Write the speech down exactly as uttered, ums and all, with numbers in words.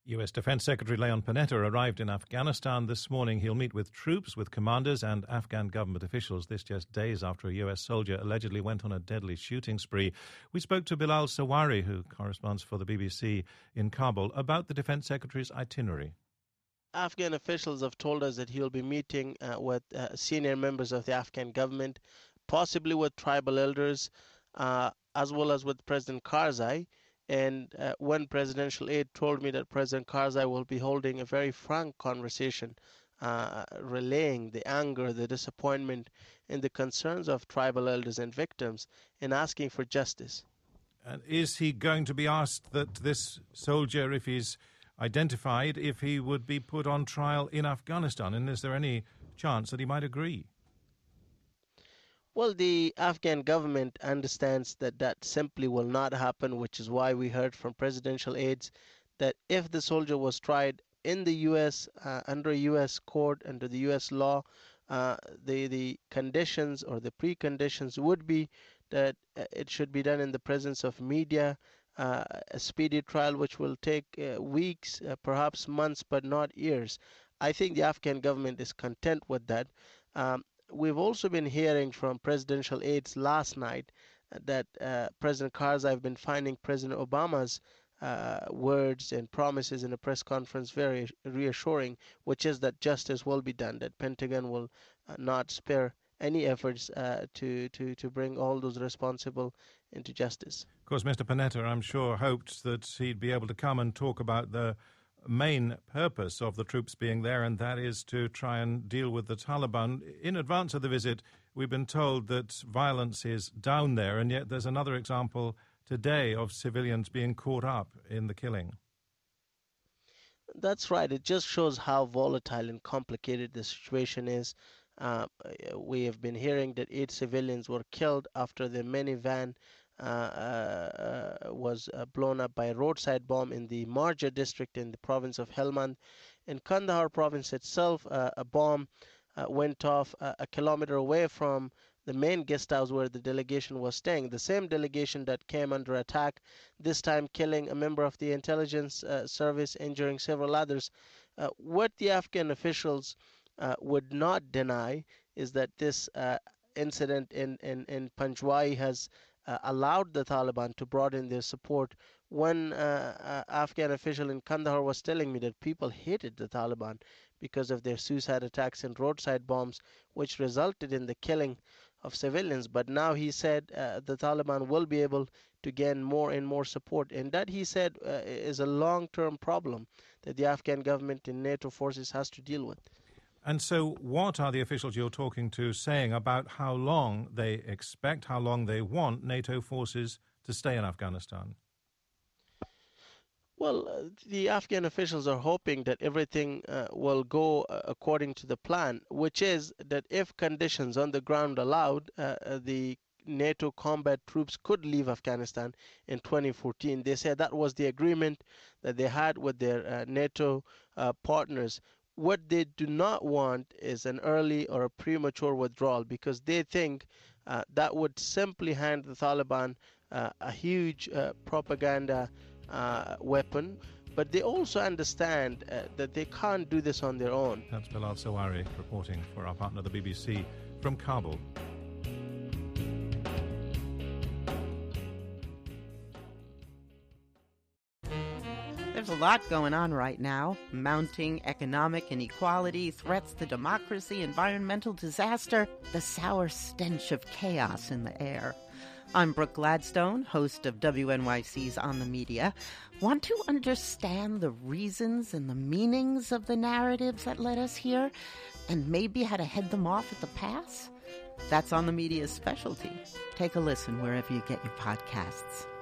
U S Defense Secretary Leon Panetta arrived in Afghanistan this morning. He'll meet with troops, with commanders and Afghan government officials. This just days after a U S soldier allegedly went on a deadly shooting spree. We spoke to Bilal Sawari, who corresponds for the B B C in Kabul, about the Defense Secretary's itinerary. Afghan officials have told us that he'll be meeting uh, with uh, senior members of the Afghan government, possibly with tribal elders, uh, as well as with President Karzai. And uh, one presidential aide told me that President Karzai will be holding a very frank conversation, uh, relaying the anger, the disappointment, and the concerns of tribal elders and victims, and asking for justice. And is he going to be asked that this soldier, if he's identified, if he would be put on trial in Afghanistan? And is there any chance that he might agree? Well, the Afghan government understands that that simply will not happen, which is why we heard from presidential aides that if the soldier was tried in the U S, uh, under a U S court, under the U S law, uh, the, the conditions or the preconditions would be that it should be done in the presence of media, uh, a speedy trial which will take uh, weeks, uh, perhaps months, but not years. I think the Afghan government is content with that. Um, We've also been hearing from presidential aides last night that uh, President Karzai have been finding President Obama's uh, words and promises in a press conference very reassuring, which is that justice will be done, that Pentagon will uh, not spare any efforts uh, to, to, to bring all those responsible into justice. Of course, Mister Panetta, I'm sure, hoped that he'd be able to come and talk about the main purpose of the troops being there, and that is to try and deal with the Taliban. In advance of the visit, we've been told that violence is down there, and yet there's another example today of civilians being caught up in the killing. That's right. It just shows how volatile and complicated the situation is. Uh, we have been hearing that eight civilians were killed after the minivan Uh, uh, was uh, blown up by a roadside bomb in the Marja district in the province of Helmand. In Kandahar province itself, uh, a bomb uh, went off uh, a kilometer away from the main guest house where the delegation was staying. The same delegation that came under attack, this time killing a member of the intelligence uh, service, injuring several others. Uh, what the Afghan officials uh, would not deny is that this uh, incident in, in, in Panjwai has Uh, allowed the Taliban to broaden their support. One uh, uh, Afghan official in Kandahar was telling me that people hated the Taliban because of their suicide attacks and roadside bombs, which resulted in the killing of civilians. But now he said uh, the Taliban will be able to gain more and more support. And that, he said, uh, is a long-term problem that the Afghan government and NATO forces has to deal with. And so what are the officials you're talking to saying about how long they expect, how long they want NATO forces to stay in Afghanistan? Well, uh, the Afghan officials are hoping that everything uh, will go uh, according to the plan, which is that if conditions on the ground allowed, uh, the NATO combat troops could leave Afghanistan in twenty fourteen. They said that was the agreement that they had with their uh, NATO uh, partners. What they do not want is an early or a premature withdrawal, because they think uh, that would simply hand the Taliban uh, a huge uh, propaganda uh, weapon. But they also understand uh, that they can't do this on their own. That's Bilal Sawari reporting for our partner, the B B C, from Kabul. There's a lot going on right now. Mounting economic inequality, threats to democracy, environmental disaster, the sour stench of chaos in the air. I'm Brooke Gladstone, host of W N Y C's On the Media. Want to understand the reasons and the meanings of the narratives that led us here, and maybe how to head them off at the pass? That's On the Media's specialty. Take a listen wherever you get your podcasts.